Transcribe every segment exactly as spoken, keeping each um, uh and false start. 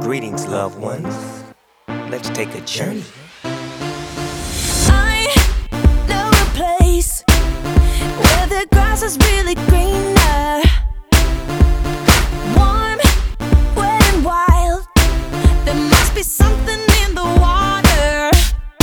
Greetings, loved ones. Let's take a journey. I know a place where the grass is really greener, warm, wet and wild. There must be something in the water.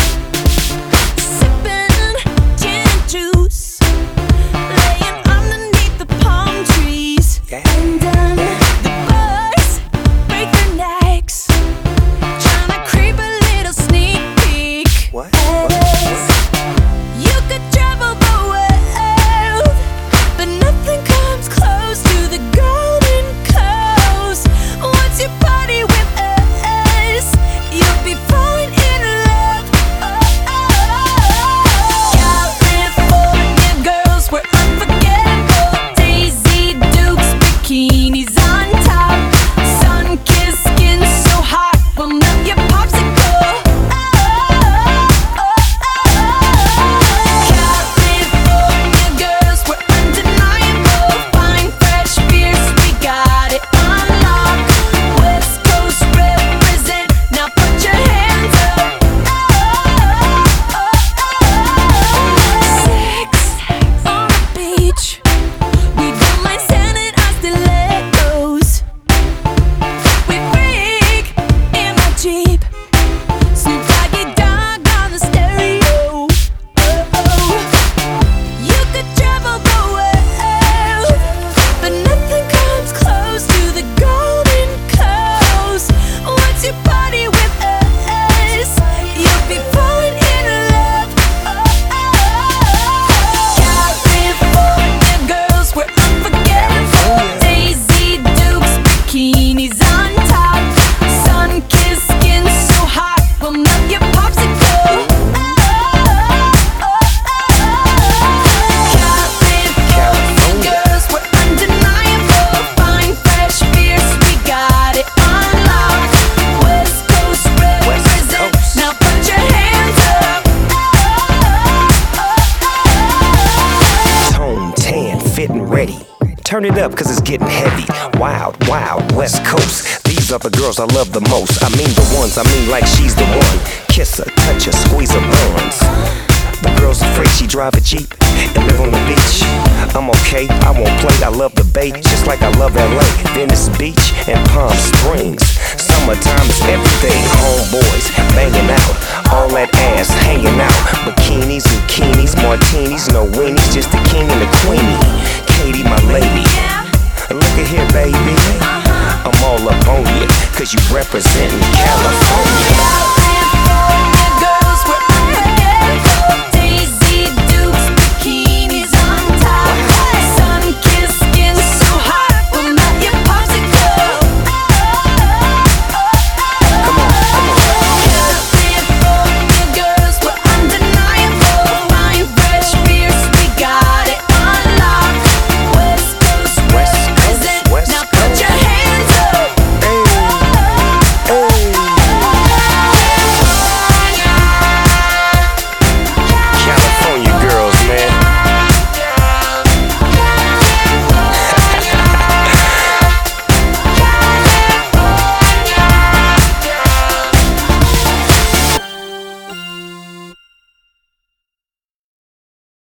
Sipping gin and juice, laying underneath the palm trees. Yeah. And um, the birds break their necks, trying to creep a little sneak peek. What? As you could travel the world, but nothing comes close to the Golden Coast. Once you party with us, you'll be falling in love. Oh, oh. California girls, we're unforgettable. Daisy Dukes, bikinis on top, sun-kissed skin so hot, we'll melt your popsicle. Oh, oh, oh. California girls, we're undeniable. Fine, fresh beers, we got it on lock. West Coast represent, now put your hands up. Oh, oh, oh. Sex on the beach, we don't mind standing on stilettos. We freak in my Jeep, Snoop Doggy Dogg on the stereo. Oh, oh. You could travel the world, but nothing comes close to the Golden Coast. Once you party with us, you'll be falling in love. Oh, oh. California girls, we're unforgettable. Daisy Dukes, bikinis on top, sun-kissed skin so hot, we'll melt your popsicle. California girls, we're undeniable. Fine, fresh beers, we got it on lock. West Coast represent, Coast. now put your hands up. Tone, tan, fit and ready. Turn it up cause it's getting heavy. Wild, wild, West Coast. These are the girls I love the most. I mean the ones, I mean like she's the one. Kiss her, touch her, squeeze her buns. The girl's afraid she drive a Jeep and live on the beach. I'm okay, I won't play, I love the bay, just like I love L A, Venice Beach, and Palm Springs. Summertime is everything, homeboys banging out, all that ass hanging out. Bikinis, bikinis, martinis, no weenies, just the king and the queenie. Katie, my lady, look at here, baby. I'm all up on you, cause you representin' California.